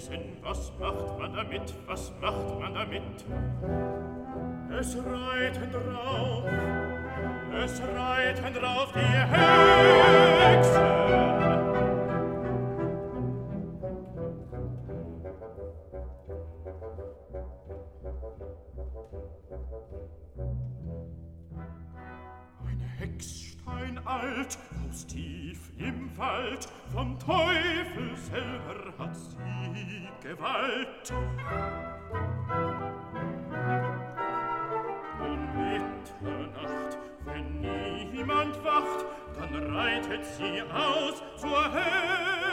Hexen, was macht man damit, was macht man damit? Es reiten drauf die Hexen. Eine Hex steinalt, aus tief im Wald, vom Teufel selber hat sie Gewalt. Um Mitternacht, wenn niemand wacht, dann reitet sie aus zur Hexe.